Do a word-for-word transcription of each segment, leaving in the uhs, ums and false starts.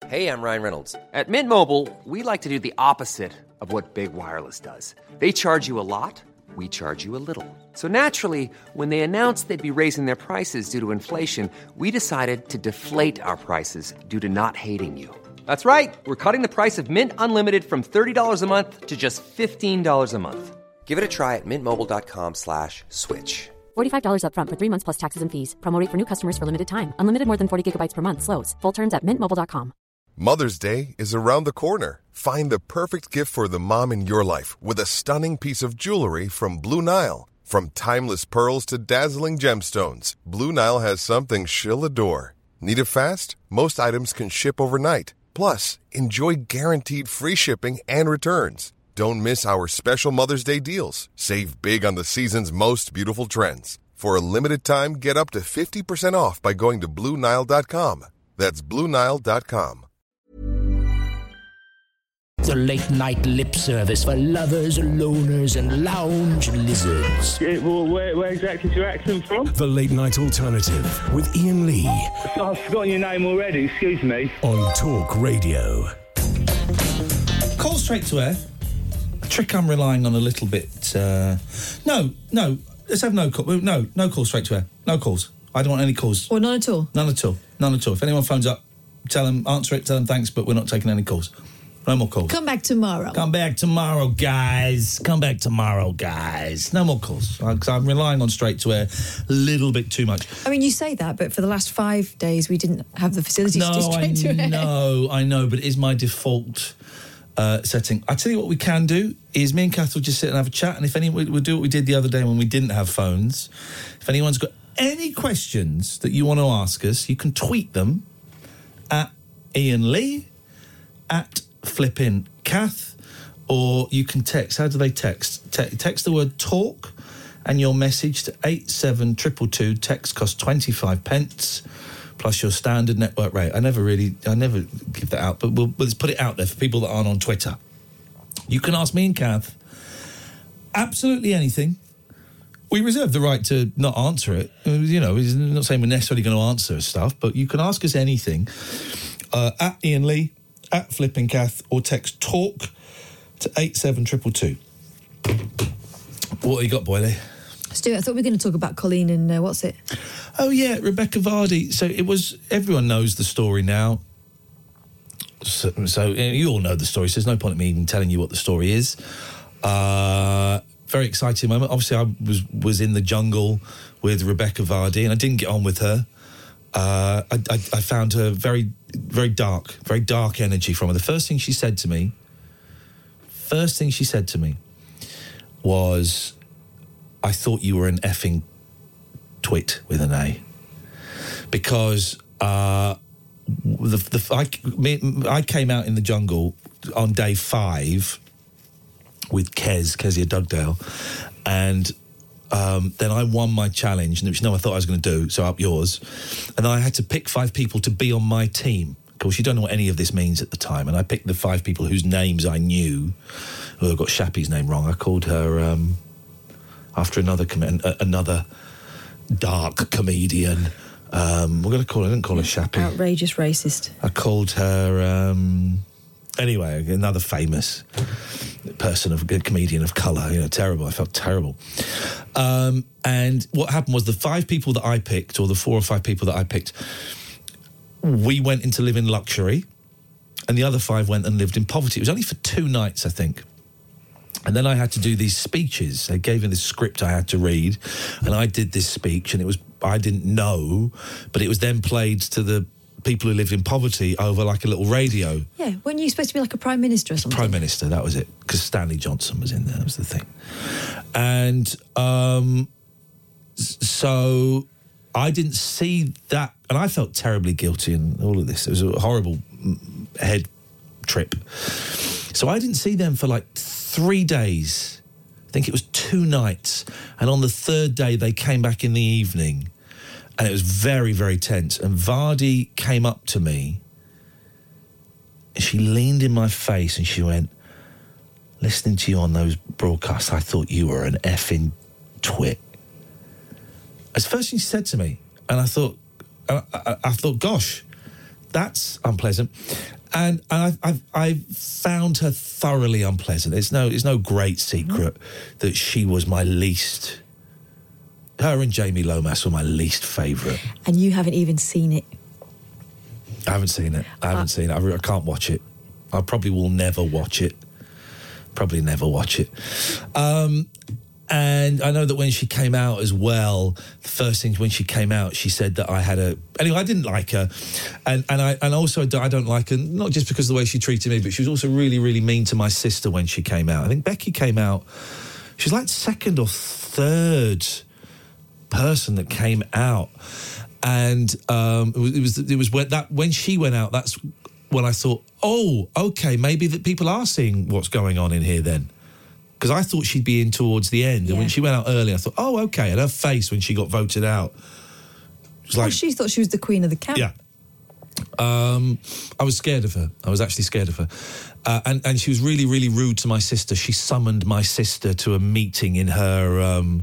Hey, I'm Ryan Reynolds. At Mint Mobile, we like to do the opposite of what Big Wireless does. They charge you a lot, we charge you a little. So naturally, when they announced they'd be raising their prices due to inflation, we decided to deflate our prices due to not hating you. That's right. We're cutting the price of Mint Unlimited from thirty dollars a month to just fifteen dollars a month. Give it a try at mintmobile.com slash switch. forty-five dollars up front for three months plus taxes and fees. Promo rate for new customers for limited time. Unlimited more than forty gigabytes per month slows. Full terms at mint mobile dot com. Mother's Day is around the corner. Find the perfect gift for the mom in your life with a stunning piece of jewelry from Blue Nile. From timeless pearls to dazzling gemstones, Blue Nile has something she'll adore. Need it fast? Most items can ship overnight. Plus, enjoy guaranteed free shipping and returns. Don't miss our special Mother's Day deals. Save big on the season's most beautiful trends. For a limited time, get up to fifty percent off by going to Blue Nile dot com. That's Blue Nile dot com. The late-night lip service for lovers, loners, and lounge lizards. Yeah, well, where, where exactly is your accent from? The Late Night Alternative with Ian Lee. I've forgotten your name already, excuse me. On Talk Radio. Call straight to air. A trick I'm relying on a little bit. Uh, no, no, let's have no call. No, no call straight to air. No calls. I don't want any calls. Or none at all? None at all. None at all. If anyone phones up, tell them, answer it, tell them thanks, but we're not taking any calls. No more calls. Come back tomorrow. Come back tomorrow, guys. Come back tomorrow, guys. No more calls. Because I'm relying on straight to air a little bit too much. I mean, you say that, but for the last five days, we didn't have the facilities no, to do straight to air. I know, I know, but it is my default uh, setting. I tell you what we can do is me and Kath will just sit and have a chat, and if anyone, we'll do what we did the other day when we didn't have phones. If anyone's got any questions that you want to ask us, you can tweet them at Ian Lee, at Flippin' Kath, or you can text. How do they text? Te- text the word talk and your message to eight seven two two two. Text costs twenty-five pence plus your standard network rate. I never really, I never give that out, but we'll, we'll just put it out there for people that aren't on Twitter. You can ask me and Kath absolutely anything. We reserve the right to not answer it. You know, we're not saying we're necessarily going to answer stuff, but you can ask us anything uh, at Ian Lee, at Flippin' Kath, or text talk to eight seven two two two. What have you got, Boyley? Stuart, I thought we were going to talk about Colleen and uh, what's it? Oh, yeah, Rebecca Vardy. So it was, everyone knows the story now. So, so you all know the story, so there's no point in me even telling you what the story is. Uh, very exciting moment. Obviously, I was, was in the jungle with Rebecca Vardy, and I didn't get on with her. Uh, I, I, I found her very, very dark, very dark energy from her. The first thing she said to me, first thing she said to me was, I thought you were an effing twit with an A. Because uh, the, the, I, me, I came out in the jungle on day five with Kez, Kezia Dugdale, and Um, then I won my challenge, which no, I thought I was going to do, so up yours. And I had to pick five people to be on my team. Of course, you don't know what any of this means at the time. And I picked the five people whose names I knew. Oh, I got Shappy's name wrong. I called her um, after another com- another dark comedian. Um, we're going to call her, I didn't call her Shappy. Outrageous racist. I called her... Um, Anyway, another famous person, of a comedian of colour, you know, terrible. I felt terrible. Um, and what happened was the five people that I picked, or the four or five people that I picked, we went into live in luxury, and the other five went and lived in poverty. It was only for two nights, I think. And then I had to do these speeches. They gave me this script I had to read, and I did this speech, and it was, I didn't know, but it was then played to the people who lived in poverty over like a little radio. Yeah, weren't you supposed to be like a prime minister or something? Prime minister, that was it. Because Stanley Johnson was in there, that was the thing. And um, so I didn't see that, and I felt terribly guilty in all of this. It was a horrible head trip. So I didn't see them for like three days. I think it was two nights. And on the third day, they came back in the evening. And it was very, very tense. And Vardy came up to me, and she leaned in my face and she went, listening to you on those broadcasts, I thought you were an effing twit. That's the first thing she said to me. And I thought, I, I, I thought, gosh, that's unpleasant. And, and I've, I've, I've found her thoroughly unpleasant. It's no, it's no great secret mm. that she was my least... Her and Jamie Lomas were my least favourite. And you haven't even seen it. I haven't seen it. I haven't uh, seen it. I, re- I can't watch it. I probably will never watch it. Probably never watch it. Um, and I know that when she came out as well, the first thing when she came out, she said that I had a... Anyway, I didn't like her. And and I and also I don't like her, not just because of the way she treated me, but she was also really, really mean to my sister when she came out. I think Becky came out... She was like second or third person that came out. And um, it was, it was, it was when, that, when she went out, that's when I thought, oh, OK, maybe that people are seeing what's going on in here then. Because I thought she'd be in towards the end. Yeah. And when she went out early, I thought, oh, OK. And her face when she got voted out. It was like, well, she thought she was the queen of the camp. Yeah. Um, I was scared of her. I was actually scared of her. Uh, and, and she was really, really rude to my sister. She summoned my sister to a meeting in her... Um,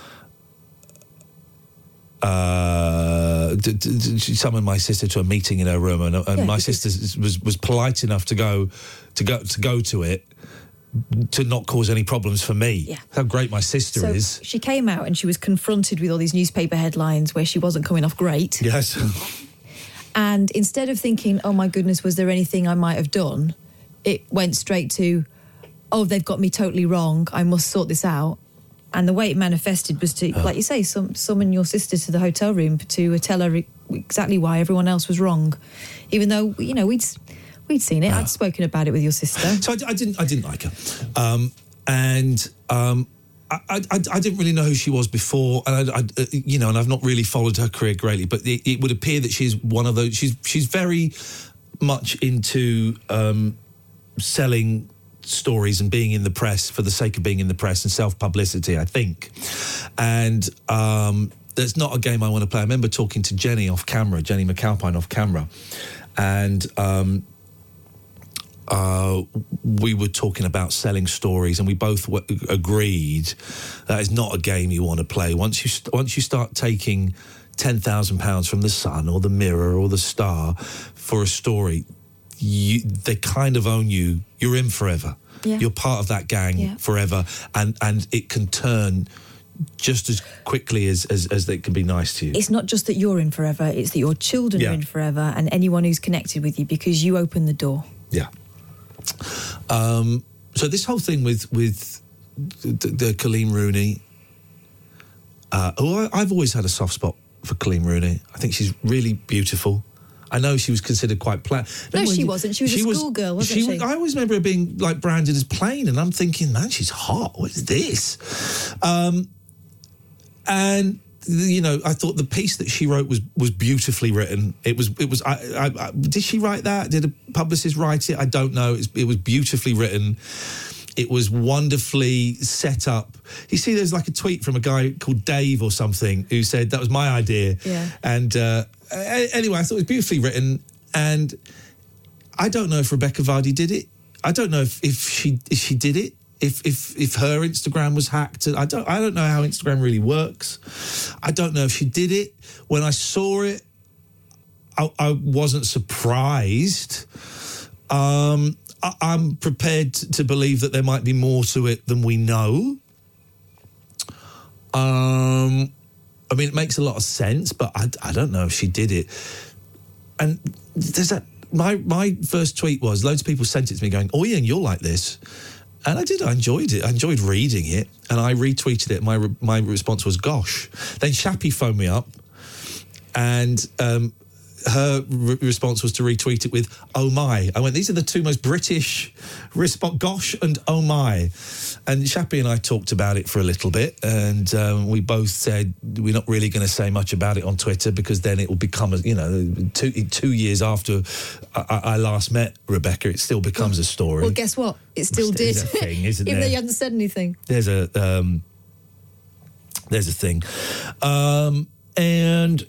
Uh, d- d- she summoned my sister to a meeting in her room, and, and yeah, my sister was was polite enough to go to go to go to it to not cause any problems for me. Yeah. How great my sister so is. She came out and she was confronted with all these newspaper headlines where she wasn't coming off great. Yes. And instead of thinking, oh my goodness, was there anything I might have done? It went straight to, oh, they've got me totally wrong. I must sort this out. And the way it manifested was to, oh. like you say, some, summon your sister to the hotel room to tell her exactly why everyone else was wrong, even though, you know, we'd we'd seen it. Oh. I'd spoken about it with your sister. So I, I didn't I didn't like her, um, and um, I, I I didn't really know who she was before, and I, I you know, and I've not really followed her career greatly. But it, it would appear that she's one of those. She's she's very much into um, selling stories and being in the press for the sake of being in the press and self-publicity, I think. And um, that's not a game I want to play. I remember talking to Jenny off camera, Jenny McAlpine off camera, and um, uh, we were talking about selling stories, and we both w- agreed that is not a game you want to play. Once you st- once you start taking ten thousand pounds from the Sun or the Mirror or the Star for a story, You, they kind of own you. You're in forever. Yeah. You're part of that gang yeah. forever, and and it can turn just as quickly as, as as it can be nice to you. It's not just that you're in forever; it's that your children yeah. are in forever, and anyone who's connected with you, because you open the door. Yeah. Um, so this whole thing with with the, the Coleen Rooney, uh, oh, I, I've always had a soft spot for Coleen Rooney. I think she's really beautiful. I know she was considered quite plain. No, she wasn't. She was she a schoolgirl, wasn't she? she? I always remember her being like branded as plain, and I'm thinking, man, she's hot. What is this? Um, and you know, I thought the piece that she wrote was was beautifully written. It was. It was. I, I, I, did she write that? Did a publicist write it? I don't know. It was, it was beautifully written. It was wonderfully set up. You see, there's like a tweet from a guy called Dave or something who said that was my idea. Yeah. And uh, anyway, I thought it was beautifully written. And I don't know if Rebecca Vardy did it. I don't know if, if she if she did it. If if if her Instagram was hacked. I don't I don't know how Instagram really works. I don't know if she did it. When I saw it, I, I wasn't surprised. Um. I'm prepared to believe that there might be more to it than we know. Um, I mean, it makes a lot of sense, but I, I don't know if she did it. And there's that. My my first tweet was, loads of people sent it to me going, "Oh, Ian, you're like this," and I did. I enjoyed it. I enjoyed reading it, and I retweeted it. My my response was, "Gosh." Then Shappy phoned me up, and. Um, Her re- response was to retweet it with "Oh my." I went, these are the two most British response, "Gosh" and "Oh my." And Shappy and I talked about it for a little bit, and um, we both said we're not really going to say much about it on Twitter because then it will become, a, you know, two two years after I, I last met Rebecca, it still becomes a story. Well, guess what? It still did. There's a thing, isn't Even there? though you hadn't said anything. There's a um, there's a thing, um, and.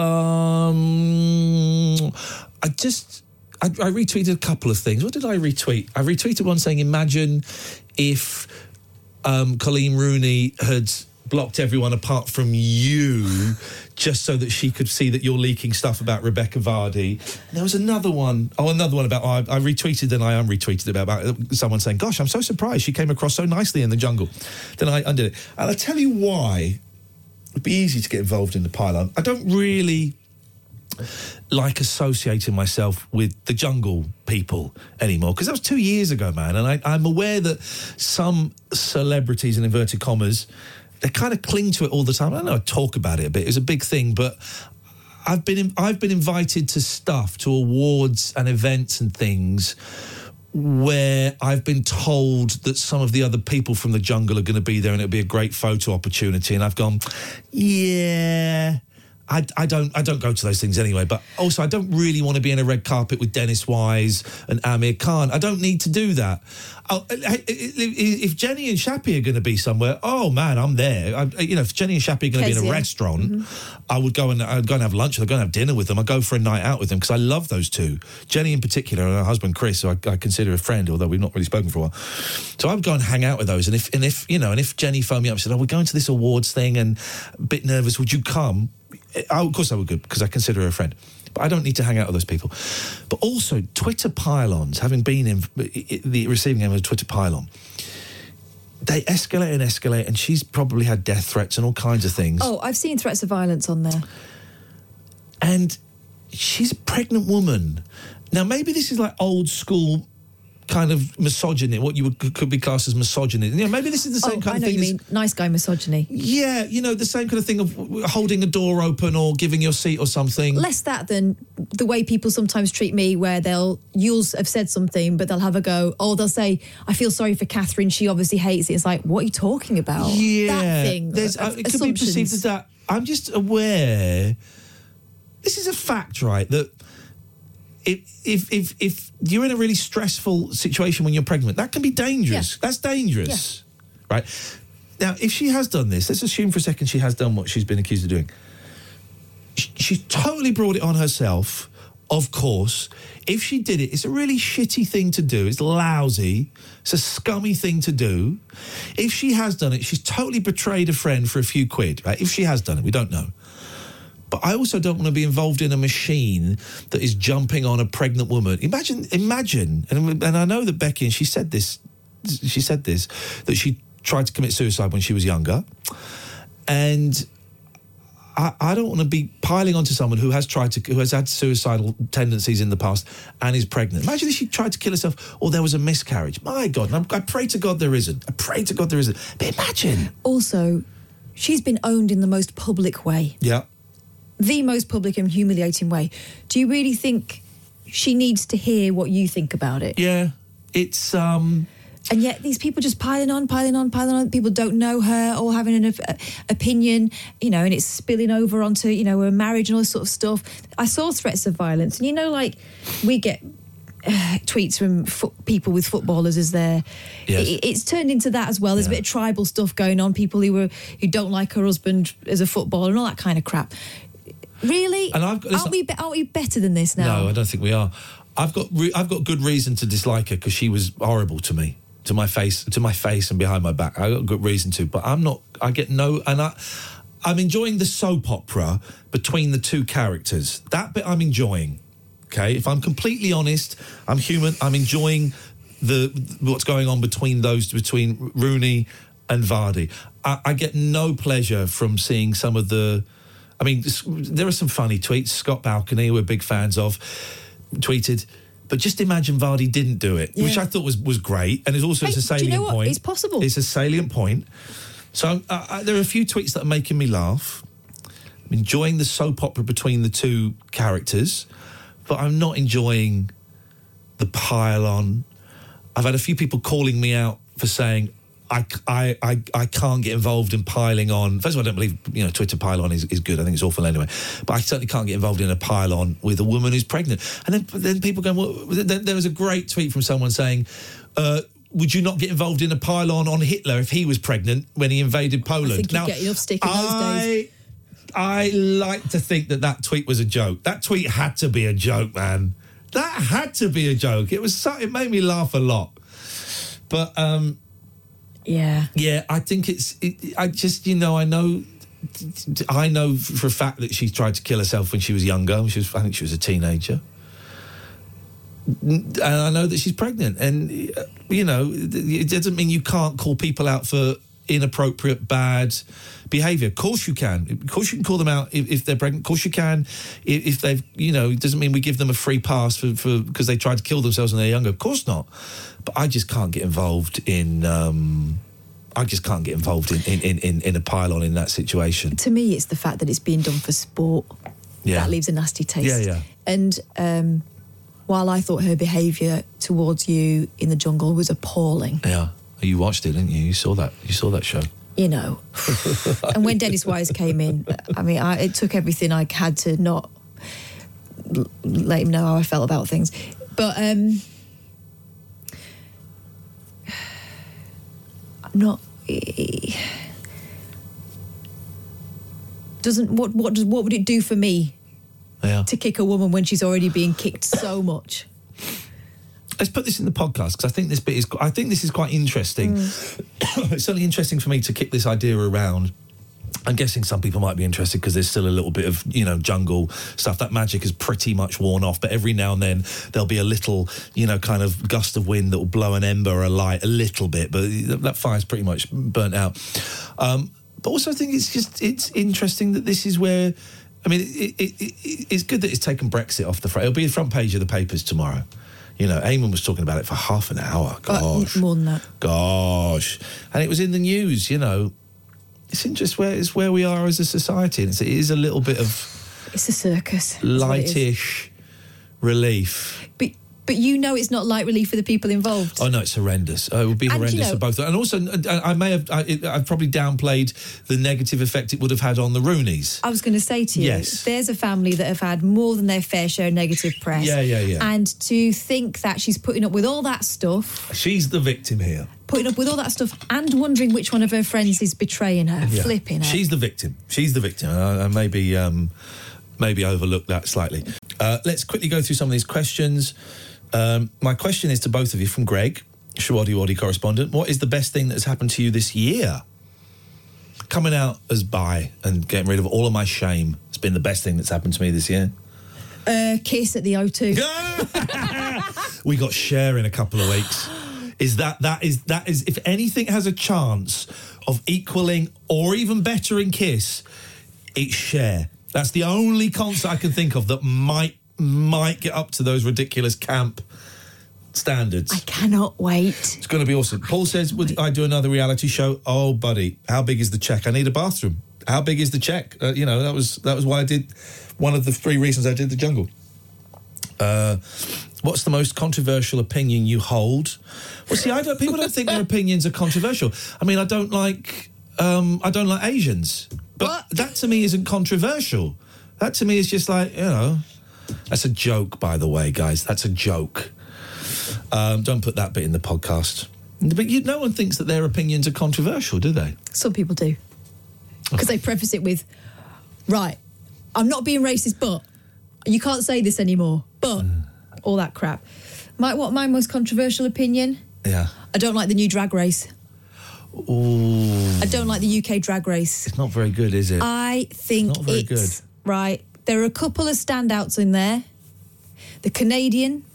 Um, I just I, I retweeted a couple of things. What did I retweet? I retweeted one saying, "Imagine if um, Coleen Rooney had blocked everyone apart from you, just so that she could see that you're leaking stuff about Rebecca Vardy. And there was another one, oh, another one about, oh, I, I retweeted and I unretweeted about, about someone saying, gosh, I'm so surprised she came across so nicely in the jungle. Then I undid it. And I'll tell you why. It'd be easy to get involved in the pylon. I don't really like associating myself with the jungle people anymore, because that was two years ago, man. And I, I'm aware that some celebrities, in inverted commas, they kind of cling to it all the time. I know I talk about it a bit. It's a big thing, but I've been in, I've been invited to stuff, to awards and events and things where I've been told that some of the other people from the jungle are going to be there and it'll be a great photo opportunity. And I've gone, yeah... I, I don't I don't go to those things anyway, but also I don't really want to be in a red carpet with Dennis Wise and Amir Khan. I don't need to do that. I'll, if Jenny and Shappy are going to be somewhere, oh man, I'm there. I, you know, if Jenny and Shappy are going to be in a restaurant, mm-hmm. I would go and I'd go and have lunch. I'd go and have dinner with them. I'd go for a night out with them because I love those two. Jenny in particular, and her husband Chris, who I, I consider a friend, although we've not really spoken for a while. So I would go and hang out with those. And if and if you know, and if Jenny phoned me up and said, "Oh, we're going to this awards thing and a bit nervous, would you come?" I, of course I would go, because I consider her a friend. But I don't need to hang out with those people. But also, Twitter pylons, having been in the receiving end of a Twitter pylon, they escalate and escalate, and she's probably had death threats and all kinds of things. Oh, I've seen threats of violence on there. And she's a pregnant woman. Now, maybe this is like old school kind of misogyny, what you would, could be classed as misogyny. You know, maybe this is the same oh, kind I know of thing. You mean nice guy misogyny. Yeah, you know, the same kind of thing of holding a door open or giving your seat or something. Less that than the way people sometimes treat me, where they'll, you'll have said something, but they'll have a go, or they'll say, I feel sorry for Catherine, she obviously hates it. It's like, what are you talking about? Yeah. That thing. There's, uh, it could be perceived as that. I'm just aware, this is a fact, right, that If, if if if you're in a really stressful situation when you're pregnant, that can be dangerous. Yeah. That's dangerous, yeah. Right? Now, if she has done this, let's assume for a second she has done what she's been accused of doing. She, she's totally brought it on herself, of course. If she did it, it's a really shitty thing to do. It's lousy. It's a scummy thing to do. If she has done it, she's totally betrayed a friend for a few quid, right? If she has done it, we don't know. But I also don't want to be involved in a machine that is jumping on a pregnant woman. Imagine, imagine, and, and I know that Becky, and she said this, she said this, that she tried to commit suicide when she was younger. And I, I don't want to be piling onto someone who has tried to, who has had suicidal tendencies in the past and is pregnant. Imagine if she tried to kill herself or there was a miscarriage. My God, and I, I pray to God there isn't. I pray to God there isn't. But imagine. Also, she's been owned in the most public way. Yeah. The most public and humiliating way. Do you really think she needs to hear what you think about it? Yeah, it's... um And yet these people just piling on, piling on, piling on. People don't know her or having an op- opinion, you know, and it's spilling over onto, you know, her marriage and all this sort of stuff. I saw threats of violence. And, you know, like, we get uh, tweets from fo- people with footballers as their... Yes. It, it's turned into that as well. There's yeah. a bit of tribal stuff going on. People who, were, who don't like her husband as a footballer and all that kind of crap. Really? And I've got, listen, aren't, we be, aren't we better than this now? No, I don't think we are. I've got re- I've got good reason to dislike her because she was horrible to me, to my face, to my face and behind my back. I got good reason to, but I'm not. I get no, and I, I'm enjoying the soap opera between the two characters. That bit I'm enjoying. Okay, if I'm completely honest, I'm human. I'm enjoying the what's going on between those between Rooney and Vardy. I, I get no pleasure from seeing some of the. I mean, there are some funny tweets. Scott Balcony, who we're big fans of, tweeted, but just imagine Vardy didn't do it, yeah. which I thought was, was great. And it's also hey, it's a salient do you know what? point. It's possible. It's a salient point. So uh, uh, there are a few tweets that are making me laugh. I'm enjoying the soap opera between the two characters, but I'm not enjoying the pile-on. I've had a few people calling me out for saying, I, I, I, I can't get involved in piling on. First of all, I don't believe, you know, Twitter pile-on is, is good. I think it's awful anyway. But I certainly can't get involved in a pile-on with a woman who's pregnant. And then, then people go, well, then there was a great tweet from someone saying, uh, would you not get involved in a pile-on on Hitler if he was pregnant when he invaded Poland? I think you'd now, get enough stick in those I, days. I like to think that that tweet was a joke. That tweet had to be a joke, man. That had to be a joke. It was so, it made me laugh a lot. But, um... Yeah. Yeah, I think it's. It, I just, you know, I know. I know for a fact that she tried to kill herself when she was younger. She was, I think she was a teenager. And I know that she's pregnant. And, you know, it doesn't mean you can't call people out for inappropriate, bad behaviour. Of course you can. Of course you can call them out if, if they're pregnant. Of course you can if, if they've, you know, it doesn't mean we give them a free pass for, for because they tried to kill themselves when they're younger. Of course not. But I just can't get involved in... Um, I just can't get involved in, in, in, in a pile-on in that situation. To me, it's the fact that it's being done for sport. Yeah. That leaves a nasty taste. Yeah, yeah. And um, while I thought her behaviour towards you in the jungle was appalling. Yeah. You watched it, didn't you? You saw that. You saw that show. You know. And when Dennis Wise came in, I mean, I, it took everything I had to not l- let him know how I felt about things. But... um Not doesn't what what does what would it do for me Yeah. to kick a woman when she's already being kicked so much? Let's put this in the podcast because I think this bit is I think this is quite interesting. Mm. It's certainly interesting for me to kick this idea around. I'm guessing some people might be interested because there's still a little bit of, you know, jungle stuff. That magic is pretty much worn off, but every now and then there'll be a little, you know, kind of gust of wind that will blow an ember alight a little bit, but that fire's pretty much burnt out. Um, but also I think it's just, it's interesting that this is where, I mean, it, it, it, it's good that it's taken Brexit off the front. It'll be the front page of the papers tomorrow. You know, Eamon was talking about it for half an hour. Gosh. Uh, more than that. Gosh. And it was in the news, you know. It's interesting where it's where we are as a society, and it's, it is a little bit of it's a circus, lightish relief. But but you know, it's not light relief for the people involved. Oh no, it's horrendous. Oh, it would be And, horrendous you know, for both. And also, I, I may have I, I've probably downplayed the negative effect it would have had on the Rooneys. I was going to say to you, Yes. there's a family that have had more than their fair share of negative press. Yeah, yeah, yeah. And to think that she's putting up with all that stuff. She's the victim here. Putting up with all that stuff and wondering which one of her friends is betraying her, Yeah. flipping her. She's the victim. She's the victim. I, I maybe um, maybe overlooked that slightly. Uh, let's quickly go through some of these questions. Um, my question is to both of you from Greg, Shawadi Wadi correspondent. What is the best thing that's happened to you this year? Coming out as bi and getting rid of all of my shame. It's been the best thing that's happened to me this year. Uh, kiss at the O two. We got Cher in a couple of weeks. Is that that is that is if anything has a chance of equaling or even bettering Kiss, it's Cher. That's the only concert I can think of that might might get up to those ridiculous camp standards. I cannot wait. It's going to be awesome. Paul says, would I do another reality show? Oh, buddy, how big is the check? I need a bathroom. How big is the check? Uh, you know, that was that was why I did one of the three reasons I did The Jungle. Uh, what's the most controversial opinion you hold? Well, see, I don't. People don't think their opinions are controversial. I mean, I don't like. Um, I don't like Asians, but What? that to me isn't controversial. That to me is just like, you know, that's a joke. By the way, guys, that's a joke. Um, don't put that bit in the podcast. But you, no one thinks that their opinions are controversial, do they? Some people do. Because they preface it with, right, I'm not being racist, but you can't say this anymore, but mm. all that crap. My, what my most controversial opinion? Yeah. I don't like the new drag race. Ooh. I don't like the U K drag race. It's not very good, is it? I think it's not very it's, good. Right, there are a couple of standouts in there. The Canadian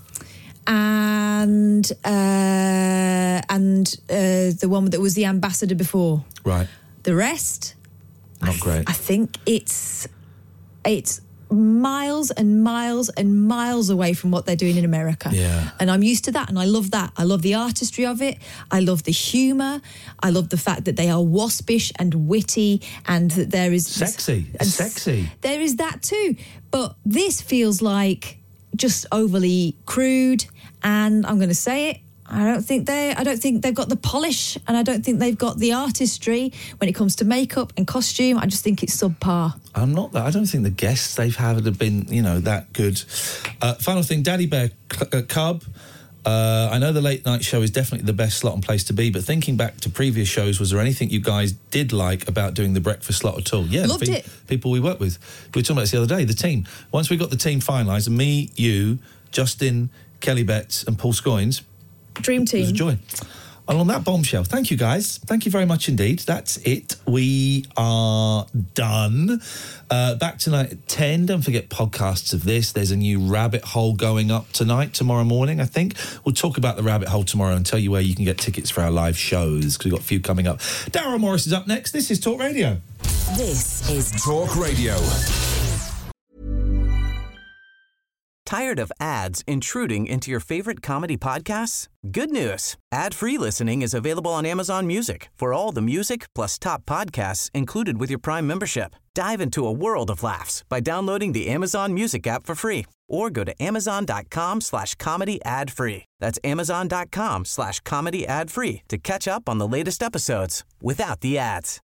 and uh, and uh, the one that was the ambassador before. Right. The rest, Not I th- great. I think it's it's miles and miles and miles away from what they're doing in America. Yeah. And I'm used to that, and I love that. I love the artistry of it. I love the humour. I love the fact that they are waspish and witty, and that there is Sexy. and Sexy. There is that too. But this feels like just overly crude, and I'm going to say it. I don't think they. I don't think they've got the polish, and I don't think they've got the artistry when it comes to makeup and costume. I just think it's subpar. I'm not that. I don't think the guests they've had have been, you know, that good. Uh, final thing, Daddy Bear uh, Cub. Uh, I know the late night show is definitely the best slot and place to be, but thinking back to previous shows, was there anything you guys did like about doing the breakfast slot at all? Yeah, Loved pe- it. People we work with. We were talking about this the other day. The team. Once we got the team finalised, me, you, Justin, Kelly Betts, and Paul Scoynes. Dream It was a team. joy. And on that bombshell, thank you guys. Thank you very much indeed. That's it. We are done. Uh, back tonight at ten. Don't forget podcasts of this. There's a new rabbit hole going up tonight, tomorrow morning, I think. We'll talk about the rabbit hole tomorrow and tell you where you can get tickets for our live shows, because we've got a few coming up. Darryl Morris is up next. This is Talk Radio. This is Talk Radio. Tired of ads intruding into your favorite comedy podcasts? Good news. Ad-free listening is available on Amazon Music for all the music plus top podcasts included with your Prime membership. Dive into a world of laughs by downloading the Amazon Music app for free or go to amazon.com slash comedy ad free. That's amazon.com slash comedy ad free to catch up on the latest episodes without the ads.